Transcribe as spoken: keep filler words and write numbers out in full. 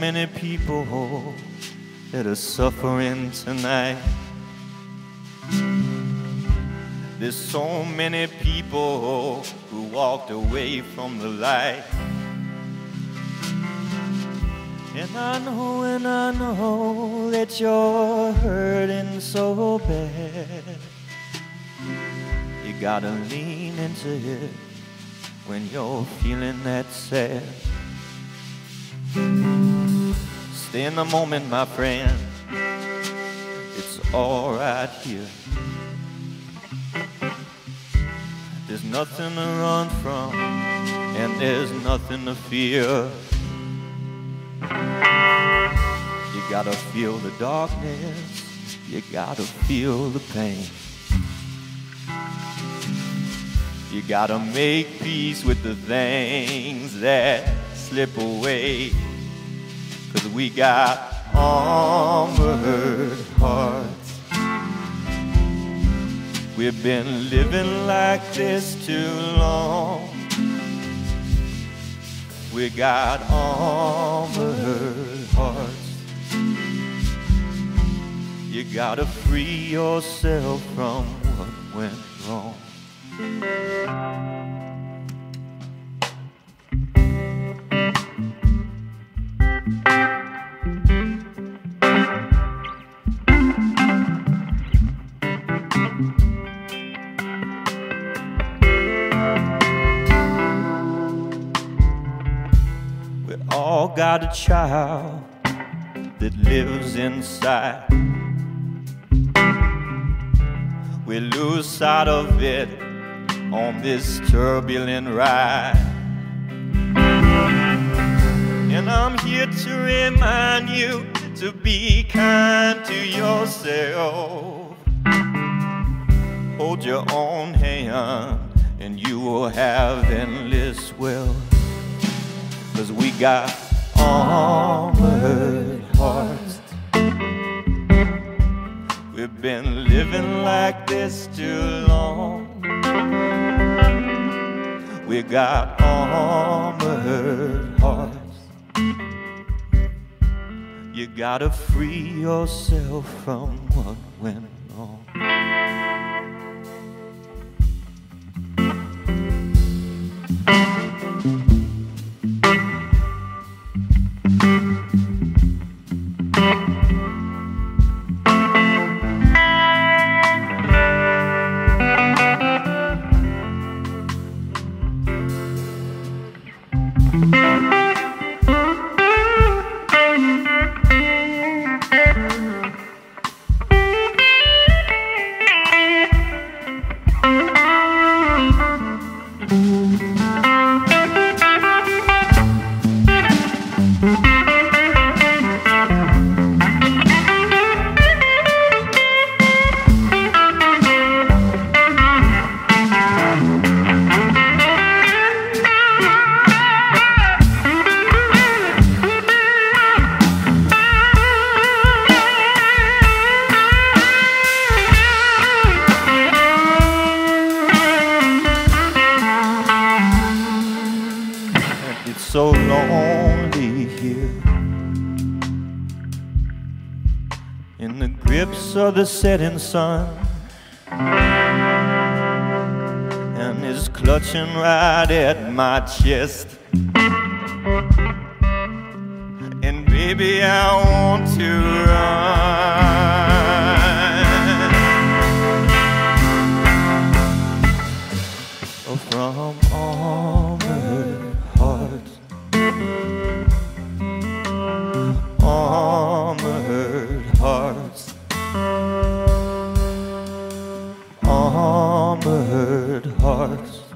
many people that are suffering tonight. There's so many people who walked away from the light. And I know, and I know that you're hurting so bad. You gotta lean into it when you're feeling that sad. Stay in the moment, my friend. It's all right here. There's nothing to run from, and there's nothing to fear. You gotta feel the darkness, you gotta feel the pain. You gotta make peace with the things that slip away. 'Cause we got armored hearts. We've been living like this too long. We got armored hearts. You gotta free yourself from what went wrong. We all got a child that lives inside. We lose sight of it on this turbulent ride. And I'm here to remind you to be kind to yourself. Hold your own hand and you will have endless wealth. 'Cause we got armored hearts. We've been living like this too long. We got armored hearts. You gotta free yourself from what went wrong. So lonely here in the grips of the setting sun, and it's clutching right at my chest. And baby, I want to run from armored hearts. Armored hearts. Armored hearts.